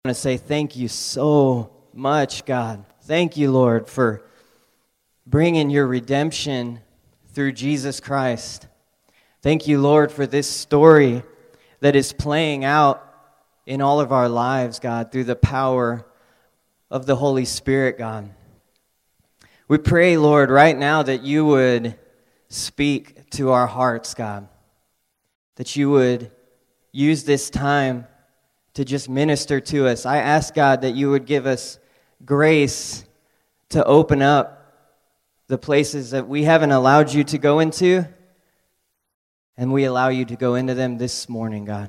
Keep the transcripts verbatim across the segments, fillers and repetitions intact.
I want to say thank you so much, God. Thank you, Lord, for bringing your redemption through Jesus Christ. Thank you, Lord, for this story that is playing out in all of our lives, God, through the power of the Holy Spirit, God. We pray, Lord, right now that you would speak to our hearts, God, that you would use this time to just minister to us. I ask, God, that you would give us grace to open up the places that we haven't allowed you to go into, and we allow you to go into them this morning, God.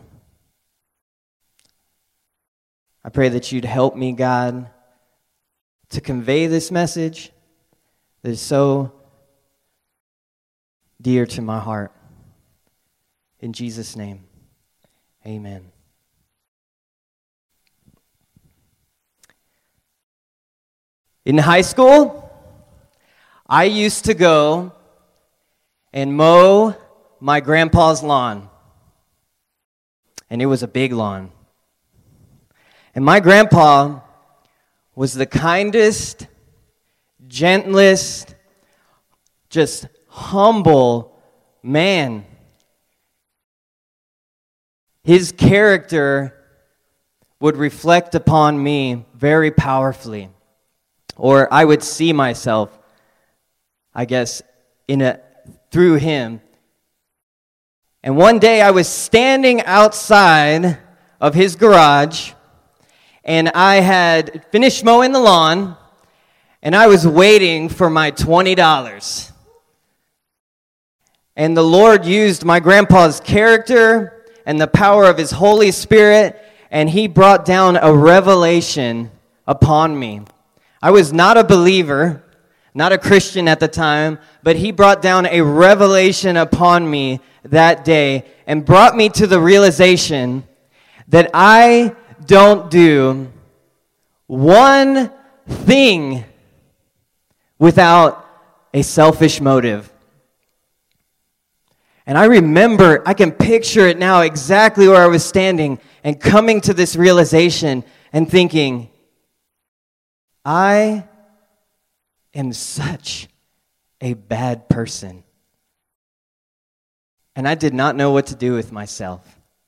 I pray that you'd help me, God, to convey this message that is so dear to my heart. In Jesus' name, amen. In high school, I used to go and mow my grandpa's lawn. And it was a big lawn. And my grandpa was the kindest, gentlest, just humble man. His character would reflect upon me very powerfully. Or I would see myself, I guess, in a through him. And one day I was standing outside of his garage, and I had finished mowing the lawn, and I was waiting for my twenty dollars. And the Lord used my grandpa's character and the power of his Holy Spirit, and he brought down a revelation upon me. I was not a believer, not a Christian at the time, but he brought down a revelation upon me that day and brought me to the realization that I don't do one thing without a selfish motive. And I remember, I can picture it now exactly where I was standing and coming to this realization and thinking, I am such a bad person. And I did not know what to do with myself.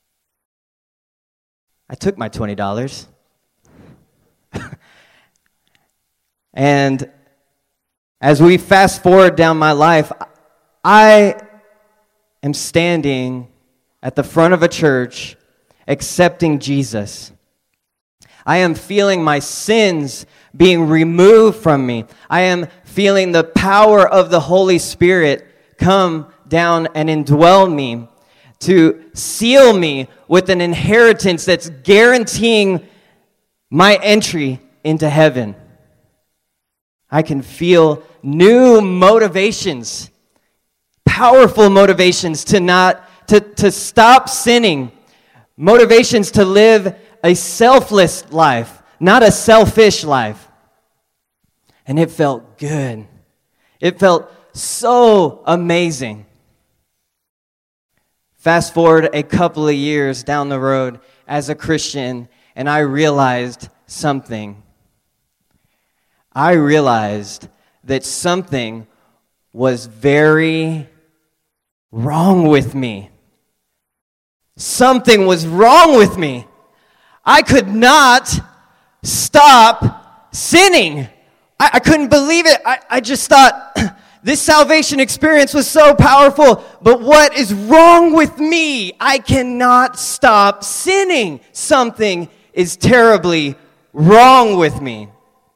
I took my twenty dollars. And as we fast forward down my life, I am standing at the front of a church accepting Jesus. I am feeling my sins being removed from me. I am feeling the power of the Holy Spirit come down and indwell me to seal me with an inheritance that's guaranteeing my entry into heaven. I can feel new motivations, powerful motivations to not to, to stop sinning, motivations to live a selfless life, not a selfish life. And it felt good. It felt so amazing. Fast forward a couple of years down the road as a Christian, and I realized something. I realized that something was very wrong with me. Something was wrong with me. I could not stop sinning. I, I couldn't believe it. I, I just thought, this salvation experience was so powerful, but what is wrong with me? I cannot stop sinning. Something is terribly wrong with me.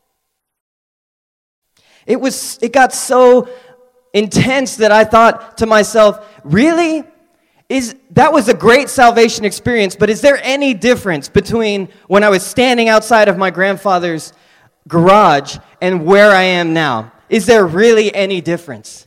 It was. It got so intense that I thought to myself, really? Is that was a great salvation experience, but is there any difference between when I was standing outside of my grandfather's garage and where I am now? Is there really any difference?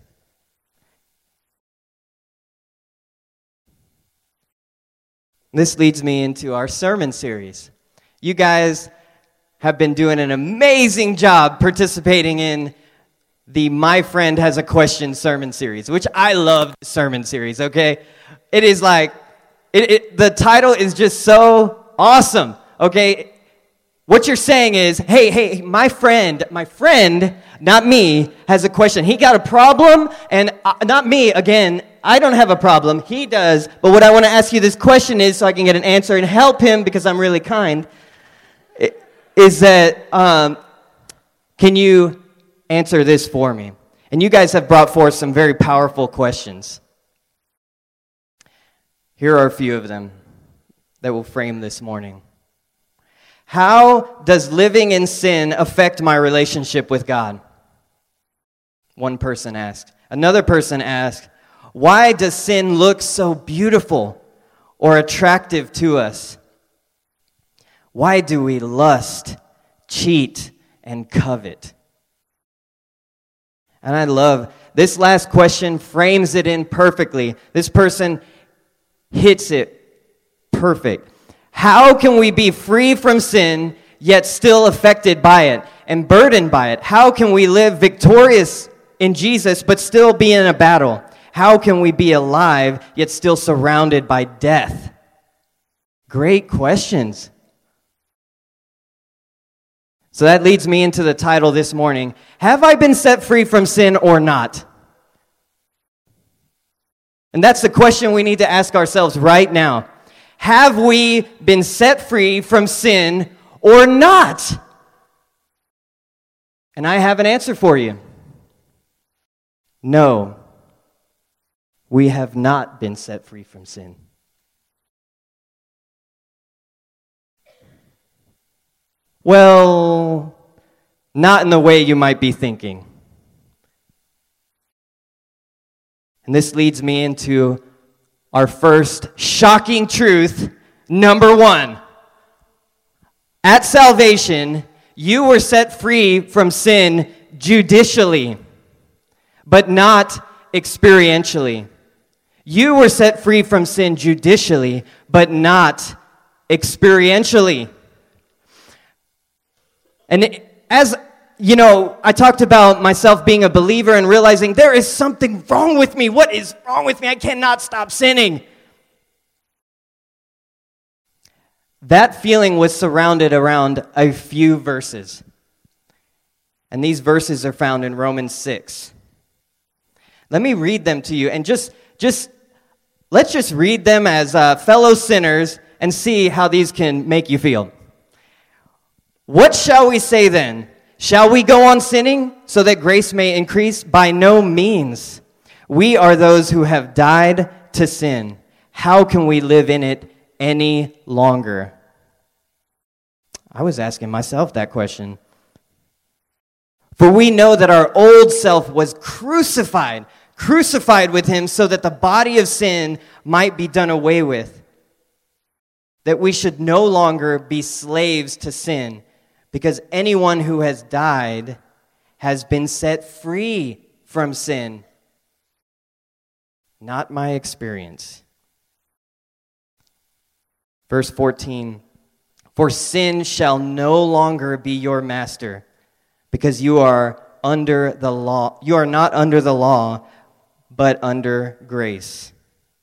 This leads me into our sermon series. You guys have been doing an amazing job participating in the My Friend Has a Question sermon series, which I love the sermon series, okay? It is like, it, it, the title is just so awesome, okay? What you're saying is, hey, hey, my friend, my friend, not me, has a question. He got a problem, and uh, not me, again, I don't have a problem. He does. But what I want to ask you this question is, so I can get an answer and help him because I'm really kind, is that, um, can you answer this for me? And you guys have brought forth some very powerful questions. Here are a few of them that will frame this morning. How does living in sin affect my relationship with God? One person asked. Another person asked, why does sin look so beautiful or attractive to us? Why do we lust, cheat, and covet? And I love this last question, frames it in perfectly. This person hits it perfect. How can we be free from sin, yet still affected by it and burdened by it? How can we live victorious in Jesus, but still be in a battle? How can we be alive, yet still surrounded by death? Great questions. So that leads me into the title this morning. Have I been set free from sin or not? And that's the question we need to ask ourselves right now. Have we been set free from sin or not? And I have an answer for you. No, we have not been set free from sin. Well, not in the way you might be thinking. And this leads me into our first shocking truth, number one. At salvation, you were set free from sin judicially, but not experientially. You were set free from sin judicially, but not experientially. And as you know, I talked about myself being a believer and realizing there is something wrong with me. What is wrong with me? I cannot stop sinning. That feeling was surrounded around a few verses. And these verses are found in Romans six. Let me read them to you. And just, just let's just read them as uh, fellow sinners and see how these can make you feel. What shall we say then? Shall we go on sinning so that grace may increase? By no means. We are those who have died to sin. How can we live in it any longer? I was asking myself that question. For we know that our old self was crucified, crucified with him so that the body of sin might be done away with. That we should no longer be slaves to sin. Because anyone who has died has been set free from sin. Not my experience. Verse fourteen, for sin shall no longer be your master, because you are under the law. You are not under the law, but under grace.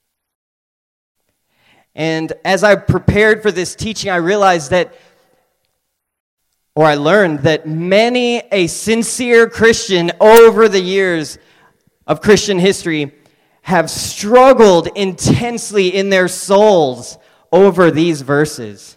And as I prepared for this teaching, I realized that Or I learned that many a sincere Christian over the years of Christian history have struggled intensely in their souls over these verses.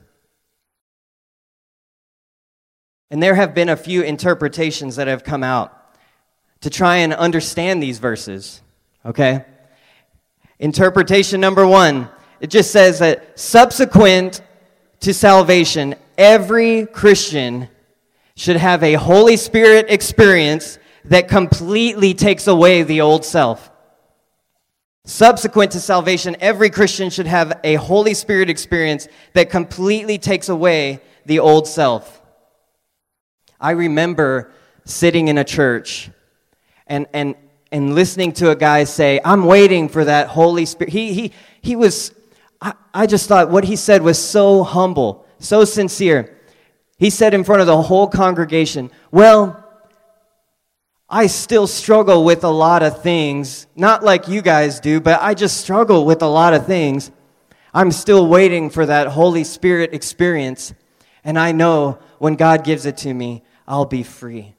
And there have been a few interpretations that have come out to try and understand these verses, okay? Interpretation number one, it just says that subsequent to salvation, every Christian should have a Holy Spirit experience that completely takes away the old self. Subsequent to salvation, every Christian should have a Holy Spirit experience that completely takes away the old self. I remember sitting in a church and and and listening to a guy say, I'm waiting for that Holy Spirit. He he he was, I, I just thought what he said was so humble, so sincere. He said in front of the whole congregation, well, I still struggle with a lot of things, not like you guys do, but I just struggle with a lot of things. I'm still waiting for that Holy Spirit experience. And I know when God gives it to me, I'll be free.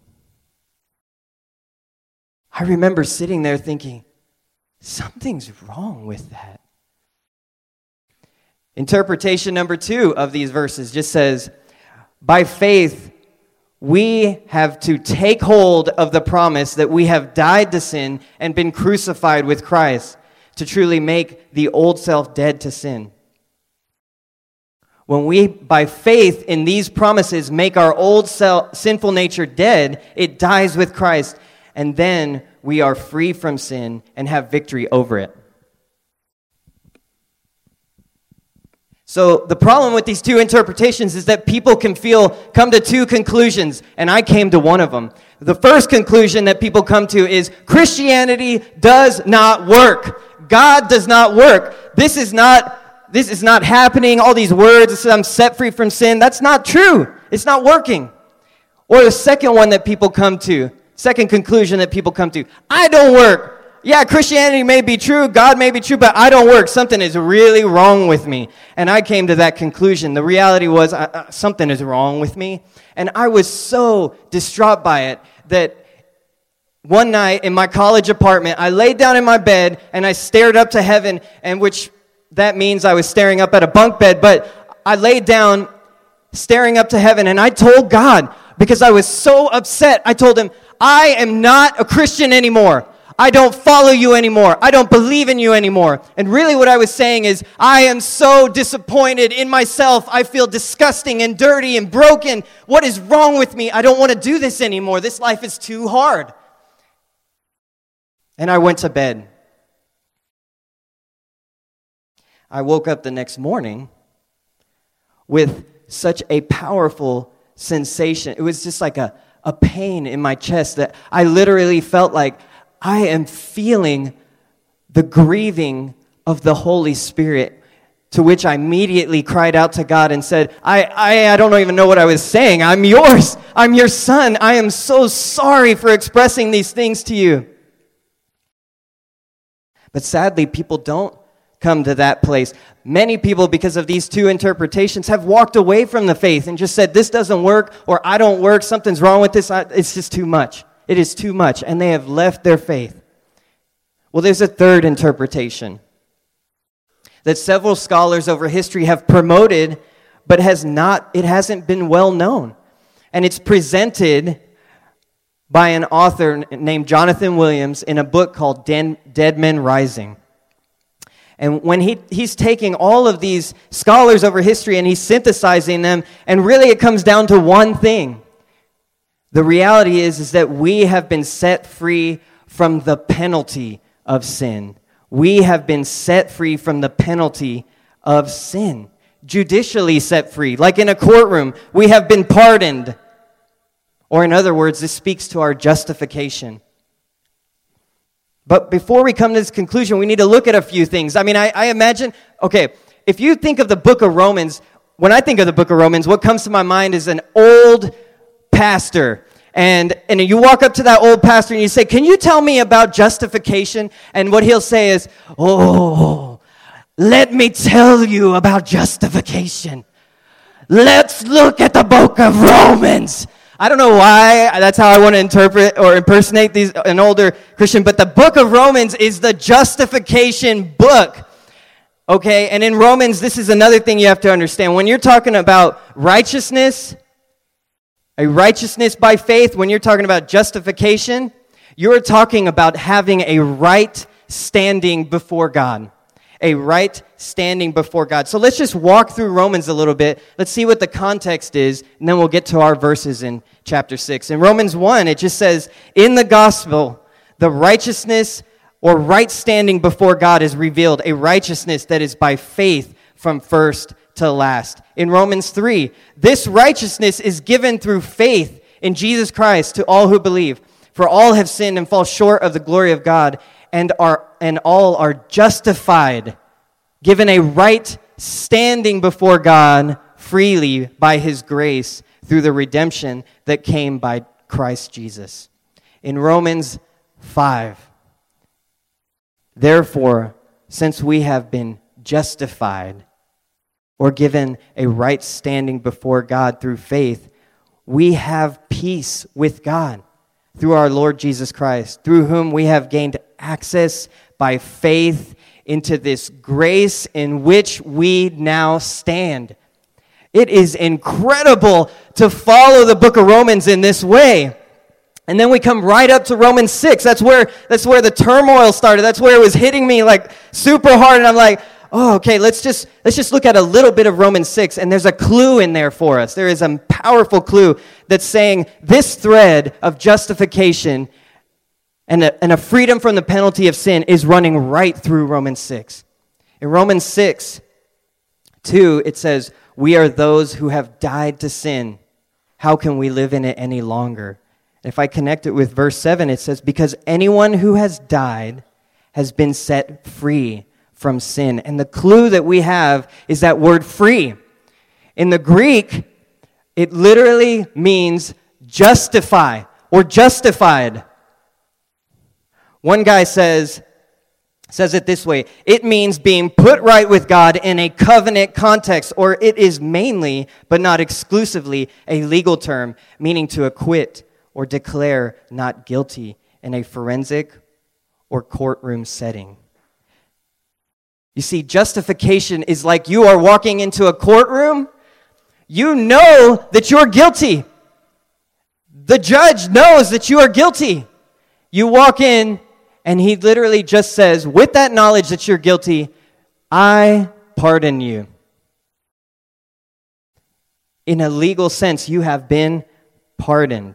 I remember sitting there thinking, something's wrong with that. Interpretation number two of these verses just says, by faith, we have to take hold of the promise that we have died to sin and been crucified with Christ to truly make the old self dead to sin. When we, by faith in these promises, make our old self, sinful nature dead, it dies with Christ, and then we are free from sin and have victory over it. So the problem with these two interpretations is that people can feel, come to two conclusions, and I came to one of them. The first conclusion that people come to is Christianity does not work. God does not work. This is not this is not happening. All these words, I'm set free from sin. That's not true. It's not working. Or the second one that people come to, second conclusion that people come to, I don't work. Yeah, Christianity may be true, God may be true, but I don't work. Something is really wrong with me. And I came to that conclusion. The reality was uh, uh, something is wrong with me. And I was so distraught by it that one night in my college apartment, I laid down in my bed and I stared up to heaven, and which that means I was staring up at a bunk bed, but I laid down staring up to heaven and I told God, because I was so upset, I told him, I am not a Christian anymore. I don't follow you anymore. I don't believe in you anymore. And really what I was saying is, I am so disappointed in myself. I feel disgusting and dirty and broken. What is wrong with me? I don't want to do this anymore. This life is too hard. And I went to bed. I woke up the next morning with such a powerful sensation. It was just like a, a pain in my chest that I literally felt like I am feeling the grieving of the Holy Spirit, to which I immediately cried out to God and said, I, I, I don't even know what I was saying. I'm yours. I'm your son. I am so sorry for expressing these things to you. But sadly, people don't come to that place. Many people, because of these two interpretations, have walked away from the faith and just said, this doesn't work, or I don't work, something's wrong with this, I, it's just too much. It is too much, and they have left their faith. Well, there's a third interpretation that several scholars over history have promoted, but has not, it hasn't been well known. And it's presented by an author named Jonathan Williams in a book called Dead Men Rising. And when he, he's taking all of these scholars over history and he's synthesizing them, and really it comes down to one thing. The reality is, is that we have been set free from the penalty of sin. We have been set free from the penalty of sin. Judicially set free. Like in a courtroom, we have been pardoned. Or in other words, this speaks to our justification. But before we come to this conclusion, we need to look at a few things. I mean, I, I imagine, okay, if you think of the book of Romans, when I think of the book of Romans, what comes to my mind is an old pastor. And, and you walk up to that old pastor and you say, can you tell me about justification? And what he'll say is, oh, let me tell you about justification. Let's look at the book of Romans. I don't know why that's how I want to interpret or impersonate these an older Christian, but the book of Romans is the justification book. Okay, and in Romans, this is another thing you have to understand. When you're talking about righteousness, a righteousness by faith, when you're talking about justification, you're talking about having a right standing before God. A right standing before God. So let's just walk through Romans a little bit. Let's see what the context is, and then we'll get to our verses in chapter six. In Romans one, it just says, in the gospel, the righteousness or right standing before God is revealed, a righteousness that is by faith from first to last. In Romans three, this righteousness is given through faith in Jesus Christ to all who believe. For all have sinned and fall short of the glory of God, and are and all are justified, given a right standing before God freely by his grace through the redemption that came by Christ Jesus. In Romans five, therefore, since we have been justified or given a right standing before God through faith, we have peace with God through our Lord Jesus Christ, through whom we have gained access by faith into this grace in which we now stand. It is incredible to follow the book of Romans in this way. And then we come right up to Romans six. That's where that's where the turmoil started. That's where it was hitting me like super hard. And I'm like, oh, okay, let's just let's just look at a little bit of Romans six. And there's a clue in there for us. There is a powerful clue that's saying this thread of justification and a, and a freedom from the penalty of sin is running right through Romans six. In Romans six, two, it says, we are those who have died to sin. How can we live in it any longer? If I connect it with verse seven, it says, because anyone who has died has been set free from sin. And the clue that we have is that word free. In the Greek, it literally means justify or justified. One guy says, says it this way, it means being put right with God in a covenant context, or it is mainly, but not exclusively, a legal term, meaning to acquit or declare not guilty in a forensic or courtroom setting. You see, justification is like you are walking into a courtroom. You know that you're guilty. The judge knows that you are guilty. You walk in, and he literally just says, with that knowledge that you're guilty, I pardon you. In a legal sense, you have been pardoned.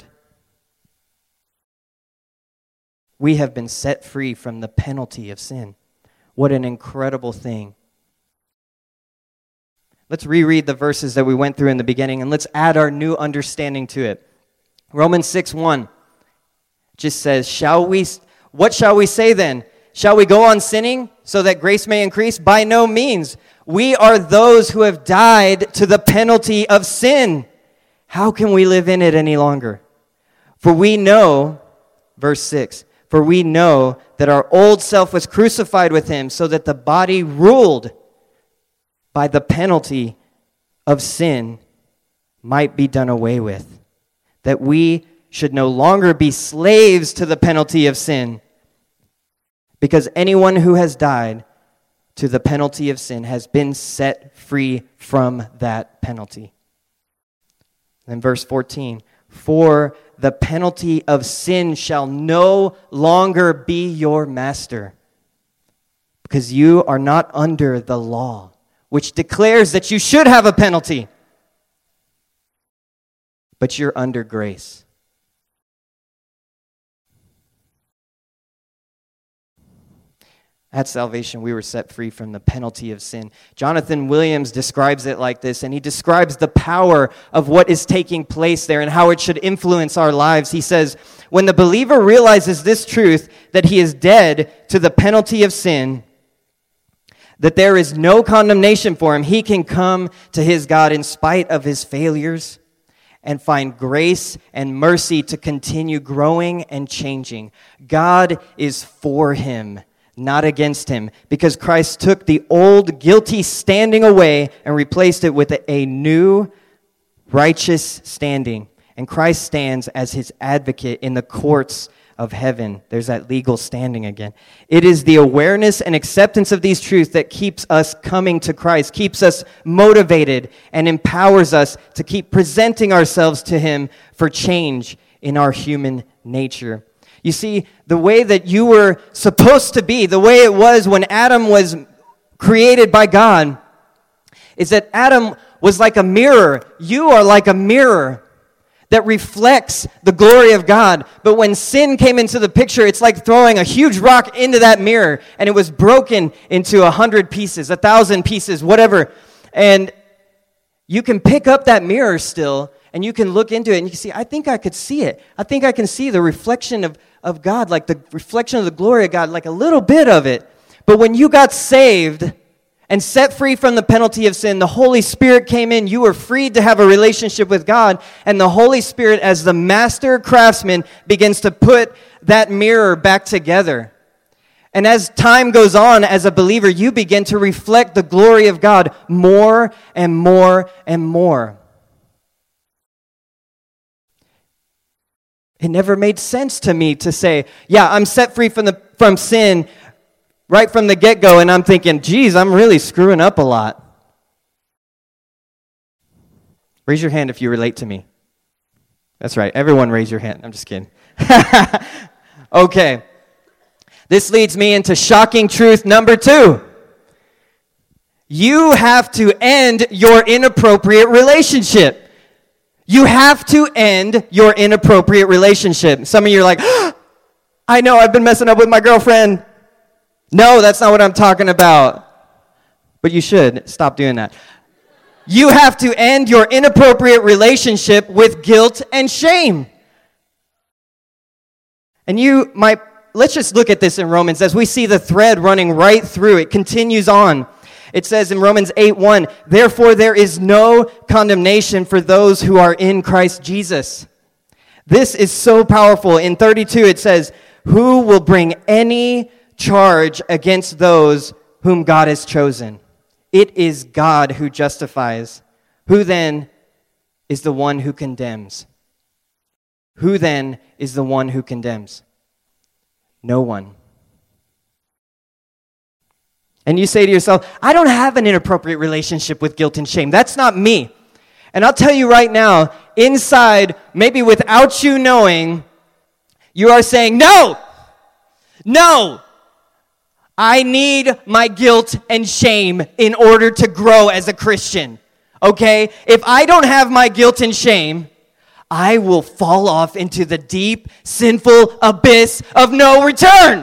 We have been set free from the penalty of sin. What an incredible thing. Let's reread the verses that we went through in the beginning, and let's add our new understanding to it. Romans six one just says, "Shall we? What shall we say then? Shall we go on sinning so that grace may increase? By no means. We are those who have died to the penalty of sin. How can we live in it any longer? For we know," verse six, "for we know that our old self was crucified with him so that the body ruled by the penalty of sin might be done away with, that we should no longer be slaves to the penalty of sin, because anyone who has died to the penalty of sin has been set free from that penalty." Then verse fourteen, "For the penalty of sin shall no longer be your master, because you are not under the law, which declares that you should have a penalty, but you're under grace." At salvation, we were set free from the penalty of sin. Jonathan Williams describes it like this, and he describes the power of what is taking place there and how it should influence our lives. He says, when the believer realizes this truth, that he is dead to the penalty of sin, that there is no condemnation for him, he can come to his God in spite of his failures and find grace and mercy to continue growing and changing. God is for him, not against him, because Christ took the old guilty standing away and replaced it with a new righteous standing. And Christ stands as his advocate in the courts of heaven. There's that legal standing again. It is the awareness and acceptance of these truths that keeps us coming to Christ, keeps us motivated, and empowers us to keep presenting ourselves to him for change in our human nature. You see, the way that you were supposed to be, the way it was when Adam was created by God, is that Adam was like a mirror. You are like a mirror that reflects the glory of God. But when sin came into the picture, it's like throwing a huge rock into that mirror, and it was broken into a hundred pieces, a thousand pieces, whatever. And you can pick up that mirror still, and you can look into it, and you can see, I think I could see it. I think I can see the reflection of, of God, like the reflection of the glory of God, like a little bit of it. But when you got saved and set free from the penalty of sin, the Holy Spirit came in. You were freed to have a relationship with God, and the Holy Spirit, as the master craftsman, begins to put that mirror back together. And as time goes on, as a believer, you begin to reflect the glory of God more and more and more. It never made sense to me to say, yeah, I'm set free from the from sin right from the get-go, and I'm thinking, geez, I'm really screwing up a lot. Raise your hand if you relate to me. That's right. Everyone raise your hand. I'm just kidding. Okay. This leads me into shocking truth number two. You have to end your inappropriate relationship. You have to end your inappropriate relationship. Some of you are like, oh, I know I've been messing up with my girlfriend. No, that's not what I'm talking about. But you should stop doing that. You have to end your inappropriate relationship with guilt and shame. And you might, let's just look at this in Romans as we see the thread running right through. It continues on. It says in Romans eight one, therefore there is no condemnation for those who are in Christ Jesus. This is so powerful. In thirty-two it says, who will bring any charge against those whom God has chosen? It is God who justifies. Who then is the one who condemns? Who then is the one who condemns? No one. And you say to yourself, I don't have an inappropriate relationship with guilt and shame. That's not me. And I'll tell you right now, inside, maybe without you knowing, you are saying, no, no, I need my guilt and shame in order to grow as a Christian, okay? If I don't have my guilt and shame, I will fall off into the deep, sinful abyss of no return.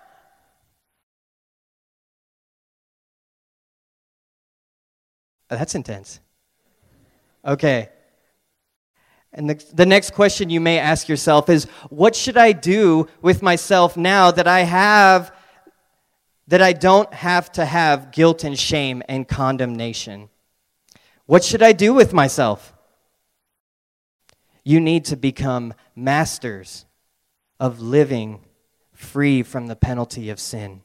That's intense. Okay. And the, the next question you may ask yourself is, what should I do with myself now that I have, that I don't have to have guilt and shame and condemnation? What should I do with myself? You need to become masters of living free from the penalty of sin.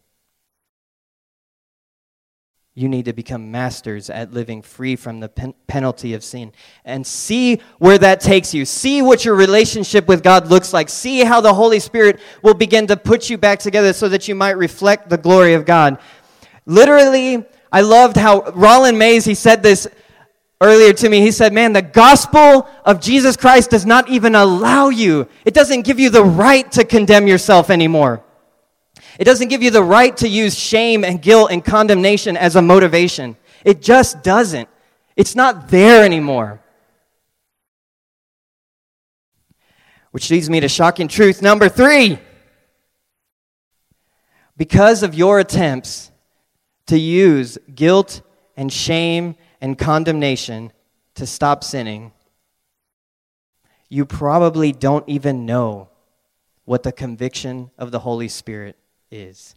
You need to become masters at living free from the pen- penalty of sin. And see where that takes you. See what your relationship with God looks like. See how the Holy Spirit will begin to put you back together so that you might reflect the glory of God. Literally, I loved how Roland Mays, he said this earlier to me. He said, man, the gospel of Jesus Christ does not even allow you. It doesn't give you the right to condemn yourself anymore. It doesn't give you the right to use shame and guilt and condemnation as a motivation. It just doesn't. It's not there anymore. Which leads me to shocking truth number three. Because of your attempts to use guilt and shame and condemnation to stop sinning, you probably don't even know what the conviction of the Holy Spirit is.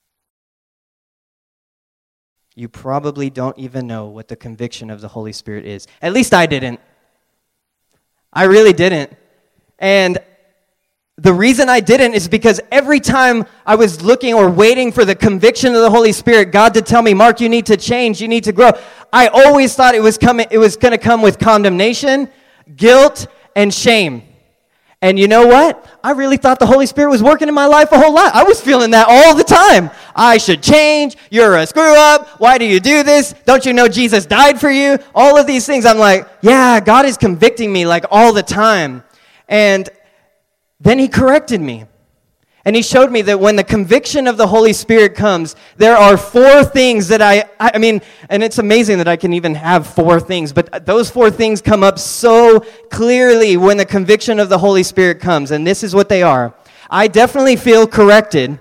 You probably don't even know what the conviction of the Holy Spirit is. At least I didn't. I really didn't. And the reason I didn't is because every time I was looking or waiting for the conviction of the Holy Spirit, God to tell me, Mark, you need to change, you need to grow, I always thought it was coming, it was going to come with condemnation, guilt, and shame. And you know what? I really thought the Holy Spirit was working in my life a whole lot. I was feeling that all the time. I should change. You're a screw up. Why do you do this? Don't you know Jesus died for you? All of these things. I'm like, yeah, God is convicting me like all the time. And then he corrected me. And he showed me that when the conviction of the Holy Spirit comes, there are four things that I, I mean, and it's amazing that I can even have four things, but those four things come up so clearly when the conviction of the Holy Spirit comes, and this is what they are. I definitely feel corrected.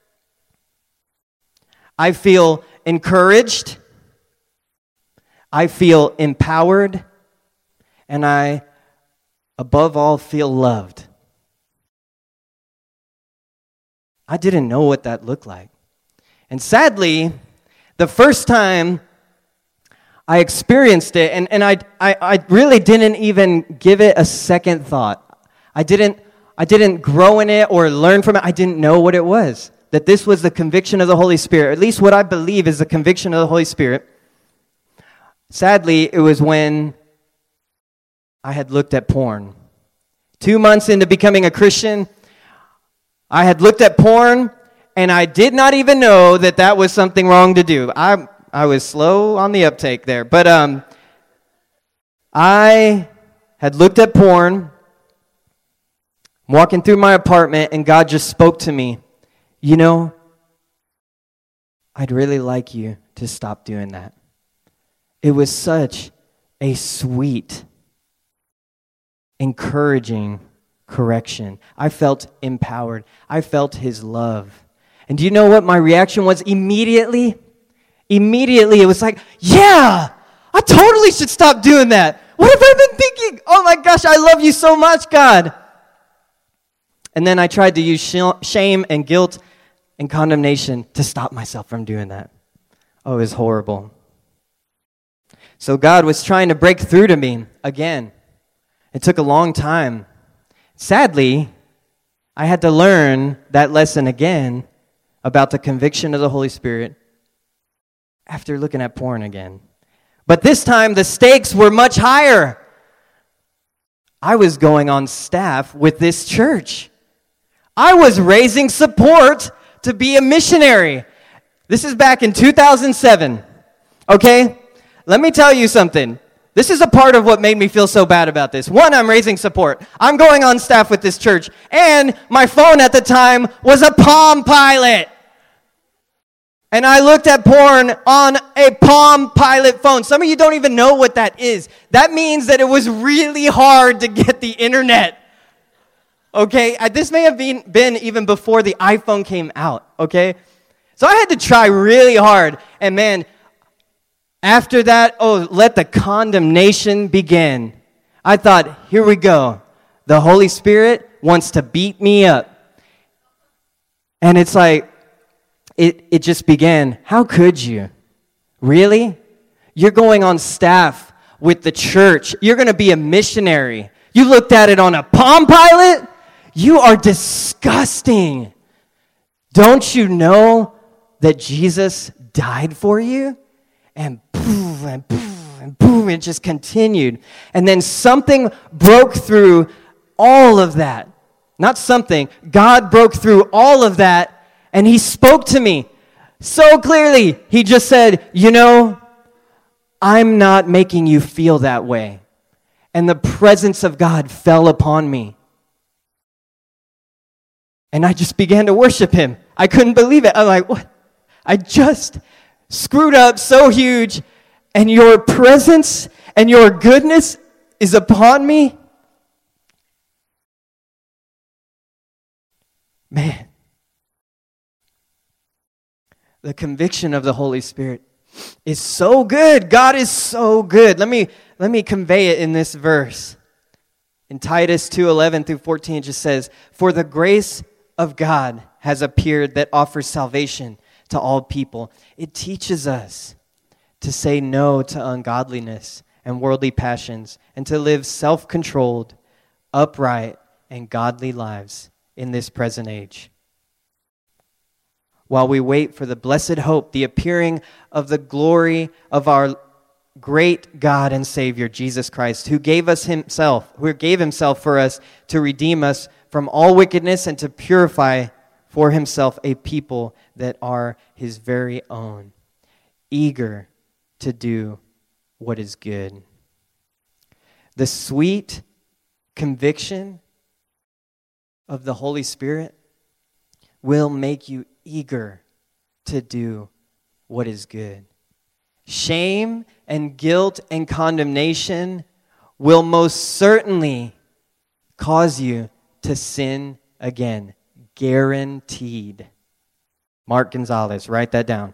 I feel encouraged. I feel empowered. And I, above all, feel loved. I didn't know what that looked like. And sadly, the first time I experienced it, and, and I, I, I really didn't even give it a second thought. I didn't, I didn't grow in it or learn from it. I didn't know what it was. that this was the conviction of the Holy Spirit, at least what I believe is the conviction of the Holy Spirit, sadly, it was when I had looked at porn. Two months into becoming a Christian, I had looked at porn, and I did not even know that that was something wrong to do. I I was slow on the uptake there. But um, I had looked at porn, walking through my apartment, and God just spoke to me. You know, I'd really like you to stop doing that. It was such a sweet, encouraging correction. I felt empowered. I felt His love. And do you know what my reaction was immediately? Immediately, it was like, yeah, I totally should stop doing that. What have I been thinking? Oh my gosh, I love you so much, God. And then I tried to use sh- shame and guilt and condemnation to stop myself from doing that. Oh, it was horrible. So God was trying to break through to me again. It took a long time. Sadly, I had to learn that lesson again about the conviction of the Holy Spirit after looking at porn again. But this time, the stakes were much higher. I was going on staff with this church. I was raising support to be a missionary. This is back in two thousand seven. Okay? Let me tell you something. This is a part of what made me feel so bad about this. One, I'm raising support. I'm going on staff with this church. And my phone at the time was a Palm Pilot. And I looked at porn on a Palm Pilot phone. Some of you don't even know what that is. That means that it was really hard to get the internet. Okay? This may have been, been even before the iPhone came out. Okay? So I had to try really hard. And man, after that, oh, let the condemnation begin. I thought, here we go. The Holy Spirit wants to beat me up. And it's like, it, it just began. How could you? Really? You're going on staff with the church. You're going to be a missionary. You looked at it on a Palm Pilot? You are disgusting. Don't you know that Jesus died for you? And boom, and boom, and boom, it just continued. And then something broke through all of that. Not something. God broke through all of that, and He spoke to me so clearly. He just said, you know, I'm not making you feel that way. And the presence of God fell upon me. And I just began to worship Him. I couldn't believe it. I'm like, what? I just screwed up so huge, and your presence and your goodness is upon me. Man, the conviction of the Holy Spirit is so good. God is so good. Let me let me convey it in this verse. In Titus two eleven through fourteen, it just says, "For the grace of God has appeared that offers salvation to all people." It teaches us to say no to ungodliness and worldly passions and to live self-controlled, upright, and godly lives in this present age, while we wait for the blessed hope, the appearing of the glory of our great God and Savior, Jesus Christ, who gave us himself, who gave himself for us to redeem us from all wickedness and to purify for himself a people that are his very own, eager to do what is good. The sweet conviction of the Holy Spirit will make you eager to do what is good. Shame and guilt and condemnation will most certainly cause you to sin again. Guaranteed. Mark Gonzalez, write that down.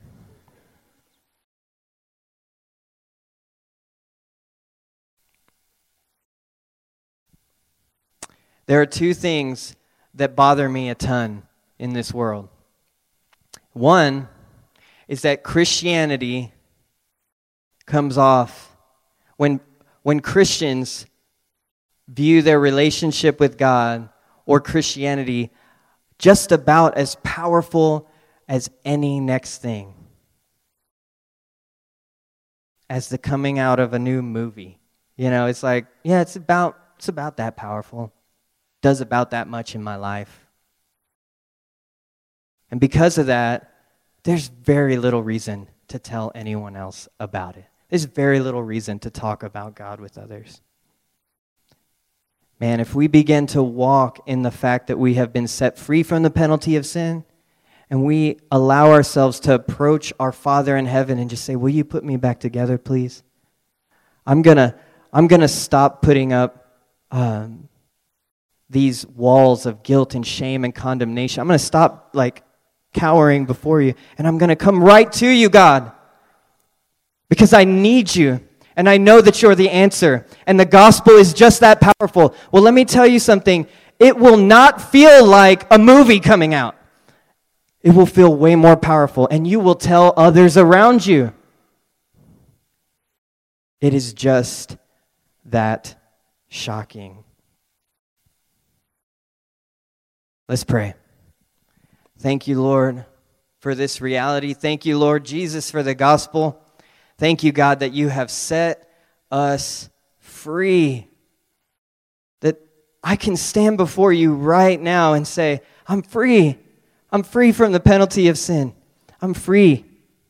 There are two things that bother me a ton in this world. One is that Christianity comes off, when, when Christians view their relationship with God or Christianity just about as powerful as any next thing. As the coming out of a new movie. You know, it's like, yeah, it's about it's about that powerful. Does about that much in my life. And because of that, there's very little reason to tell anyone else about it. There's very little reason to talk about God with others. Man, if we begin to walk in the fact that we have been set free from the penalty of sin, and we allow ourselves to approach our Father in heaven and just say, will you put me back together, please? I'm gonna, I'm gonna stop putting up um, these walls of guilt and shame and condemnation. I'm gonna stop like cowering before you, and I'm gonna come right to you, God, because I need you, and I know that you're the answer, and the gospel is just that powerful. Well, let me tell you something. It will not feel like a movie coming out. It will feel way more powerful, and you will tell others around you. It is just that shocking. Let's pray. Thank you, Lord, for this reality. Thank you, Lord Jesus, for the gospel. Thank you, God, that you have set us free. That I can stand before you right now and say, I'm free. I'm free from the penalty of sin. I'm free.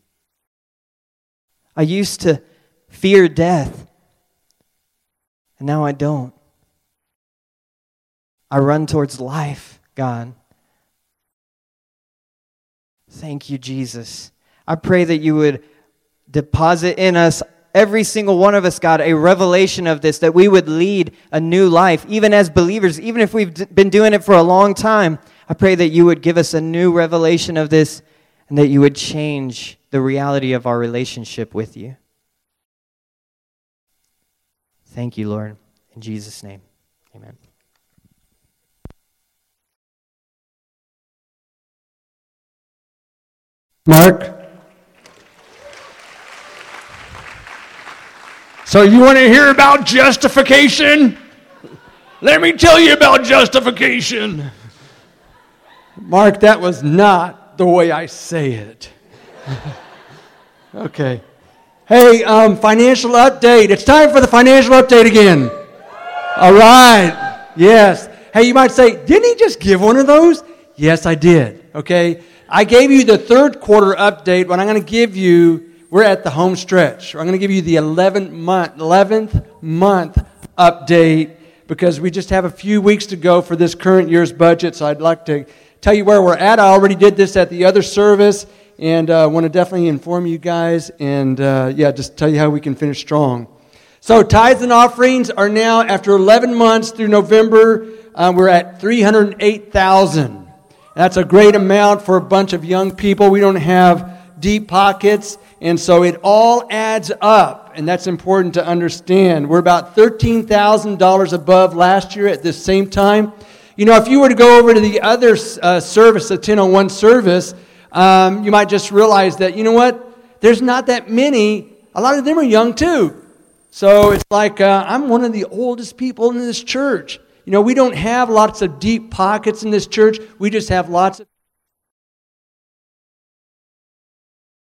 I used to fear death, and now I don't. I run towards life, God. Thank you, Jesus. I pray that you would deposit in us, every single one of us, God, a revelation of this, that we would lead a new life, even as believers, even if we've been doing it for a long time. I pray that you would give us a new revelation of this and that you would change the reality of our relationship with you. Thank you, Lord. In Jesus' name, amen. Mark? So you want to hear about justification? Let me tell you about justification. Mark, that was not the way I say it. Okay. Hey, um, financial update. It's time for the financial update again. All right. Yes. Hey, you might say, didn't he just give one of those? Yes, I did. Okay. I gave you the third quarter update. What I'm going to give you, we're at the home stretch. I'm going to give you the eleventh month, eleventh month update because we just have a few weeks to go for this current year's budget. So I'd like to tell you where we're at. I already did this at the other service, and I uh, want to definitely inform you guys and, uh, yeah, just tell you how we can finish strong. So tithes and offerings are now, after eleven months through November, uh, we're at three hundred eight thousand dollars. That's a great amount for a bunch of young people. We don't have deep pockets, and so it all adds up, and that's important to understand. We're about thirteen thousand dollars above last year at this same time. You know, if you were to go over to the other uh, service, the ten oh one service, um, you might just realize that, you know what, there's not that many. A lot of them are young too. So it's like, uh, I'm one of the oldest people in this church. You know, we don't have lots of deep pockets in this church. We just have lots of